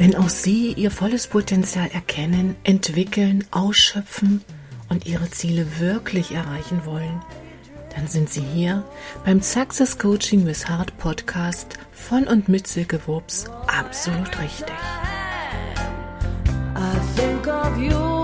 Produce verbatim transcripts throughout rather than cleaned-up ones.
Wenn auch Sie Ihr volles Potenzial erkennen, entwickeln, ausschöpfen und Ihre Ziele wirklich erreichen wollen, dann sind Sie hier beim Success Coaching with Heart Podcast von und mit Silke Wurps absolut richtig. I think of you.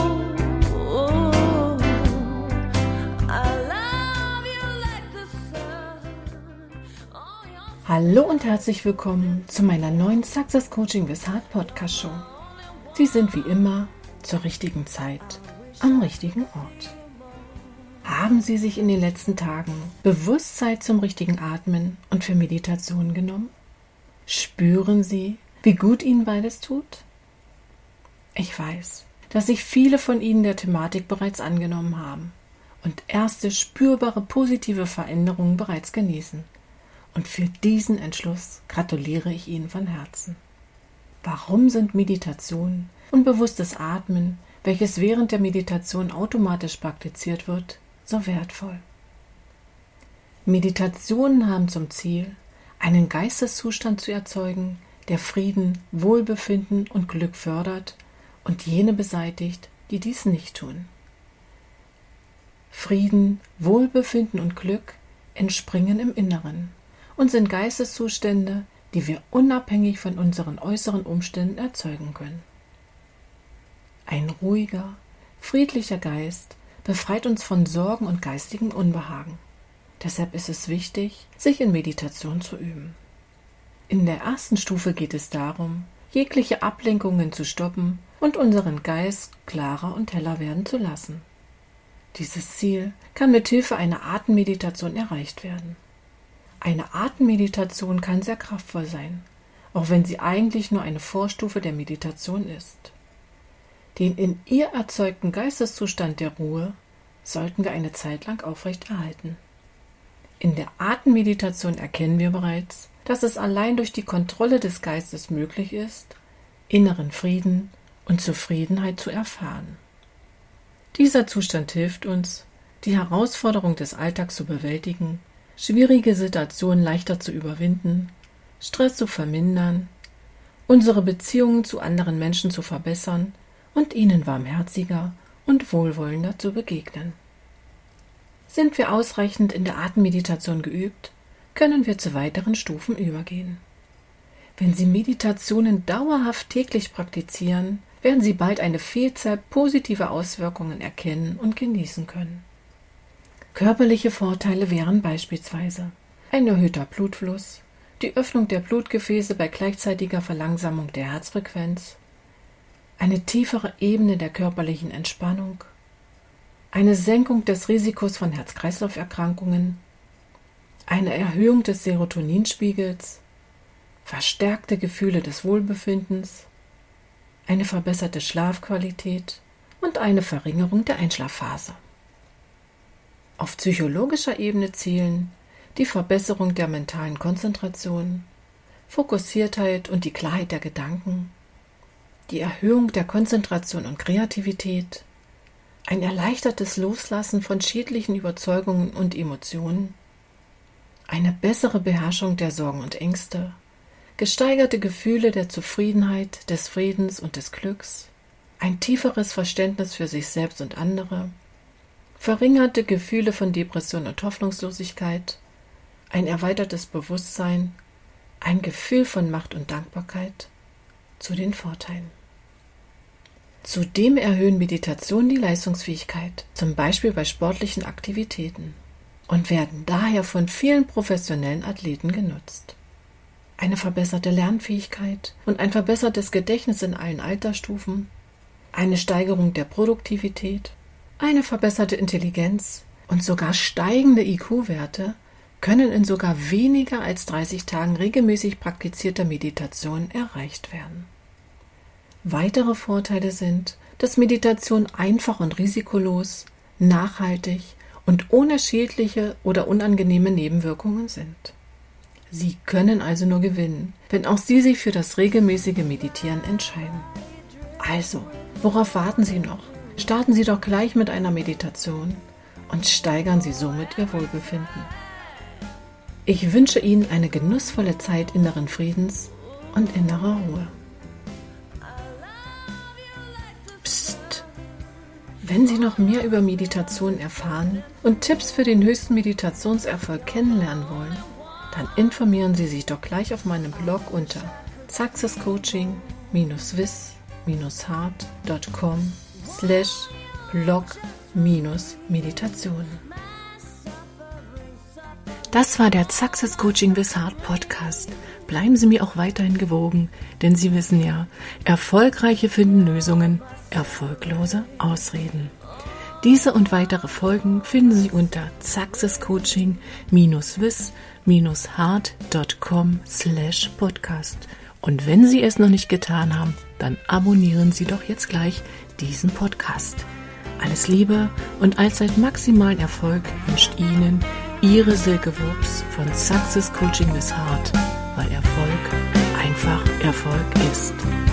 Hallo und herzlich willkommen zu meiner neuen Success Coaching with Heart Podcast Show. Sie sind wie immer zur richtigen Zeit am richtigen Ort. Haben Sie sich in den letzten Tagen bewusst Zeit zum richtigen Atmen und für Meditation genommen? Spüren Sie, wie gut Ihnen beides tut? Ich weiß, dass sich viele von Ihnen der Thematik bereits angenommen haben und erste spürbare positive Veränderungen bereits genießen. Und für diesen Entschluss gratuliere ich Ihnen von Herzen. Warum sind Meditation und bewusstes Atmen, welches während der Meditation automatisch praktiziert wird, so wertvoll? Meditationen haben zum Ziel, einen Geisteszustand zu erzeugen, der Frieden, Wohlbefinden und Glück fördert und jene beseitigt, die dies nicht tun. Frieden, Wohlbefinden und Glück entspringen im Inneren und sind Geisteszustände, die wir unabhängig von unseren äußeren Umständen erzeugen können. Ein ruhiger, friedlicher Geist befreit uns von Sorgen und geistigem Unbehagen. Deshalb ist es wichtig, sich in Meditation zu üben. In der ersten Stufe geht es darum, jegliche Ablenkungen zu stoppen und unseren Geist klarer und heller werden zu lassen. Dieses Ziel kann mit Hilfe einer Atemmeditation erreicht werden. Eine Atemmeditation kann sehr kraftvoll sein, auch wenn sie eigentlich nur eine Vorstufe der Meditation ist. Den in ihr erzeugten Geisteszustand der Ruhe sollten wir eine Zeit lang aufrechterhalten. In der Atemmeditation erkennen wir bereits, dass es allein durch die Kontrolle des Geistes möglich ist, inneren Frieden und Zufriedenheit zu erfahren. Dieser Zustand hilft uns, die Herausforderung des Alltags zu bewältigen, schwierige Situationen leichter zu überwinden, Stress zu vermindern, unsere Beziehungen zu anderen Menschen zu verbessern und ihnen warmherziger und wohlwollender zu begegnen. Sind wir ausreichend in der Atemmeditation geübt, können wir zu weiteren Stufen übergehen. Wenn Sie Meditationen dauerhaft täglich praktizieren, werden Sie bald eine Vielzahl positiver Auswirkungen erkennen und genießen können. Körperliche Vorteile wären beispielsweise ein erhöhter Blutfluss, die Öffnung der Blutgefäße bei gleichzeitiger Verlangsamung der Herzfrequenz, eine tiefere Ebene der körperlichen Entspannung, eine Senkung des Risikos von Herz-Kreislauf-Erkrankungen, eine Erhöhung des Serotoninspiegels, verstärkte Gefühle des Wohlbefindens, eine verbesserte Schlafqualität und eine Verringerung der Einschlafphase. Auf psychologischer Ebene zielen die Verbesserung der mentalen Konzentration, Fokussiertheit und die Klarheit der Gedanken, die Erhöhung der Konzentration und Kreativität, ein erleichtertes Loslassen von schädlichen Überzeugungen und Emotionen, eine bessere Beherrschung der Sorgen und Ängste, gesteigerte Gefühle der Zufriedenheit, des Friedens und des Glücks, ein tieferes Verständnis für sich selbst und andere, verringerte Gefühle von Depression und Hoffnungslosigkeit, ein erweitertes Bewusstsein, ein Gefühl von Macht und Dankbarkeit zu den Vorteilen. Zudem erhöhen Meditationen die Leistungsfähigkeit, zum Beispiel bei sportlichen Aktivitäten, und werden daher von vielen professionellen Athleten genutzt. Eine verbesserte Lernfähigkeit und ein verbessertes Gedächtnis in allen Altersstufen, eine Steigerung der Produktivität, eine verbesserte Intelligenz und sogar steigende I Q-Werte können in sogar weniger als dreißig Tagen regelmäßig praktizierter Meditation erreicht werden. Weitere Vorteile sind, dass Meditation einfach und risikolos, nachhaltig und ohne schädliche oder unangenehme Nebenwirkungen sind. Sie können also nur gewinnen, wenn auch Sie sich für das regelmäßige Meditieren entscheiden. Also, worauf warten Sie noch? Starten Sie doch gleich mit einer Meditation und steigern Sie somit Ihr Wohlbefinden. Ich wünsche Ihnen eine genussvolle Zeit inneren Friedens und innerer Ruhe. Wenn Sie noch mehr über Meditation erfahren und Tipps für den höchsten Meditationserfolg kennenlernen wollen, dann informieren Sie sich doch gleich auf meinem Blog unter successcoaching dash wiss dash hart punkt com slash blog minus Meditation. Das war der Success Coaching with Heart Podcast. Bleiben Sie mir auch weiterhin gewogen, denn Sie wissen ja, Erfolgreiche finden Lösungen, Erfolglose Ausreden. Diese und weitere Folgen finden Sie unter successcoaching dash wiss dash hart punkt com slash podcast. Und wenn Sie es noch nicht getan haben, dann abonnieren Sie doch jetzt gleich diesen Podcast. Alles Liebe und allzeit maximalen Erfolg wünscht Ihnen Ihre Silke Wurps von Success Coaching with Heart, weil Erfolg einfach Erfolg ist.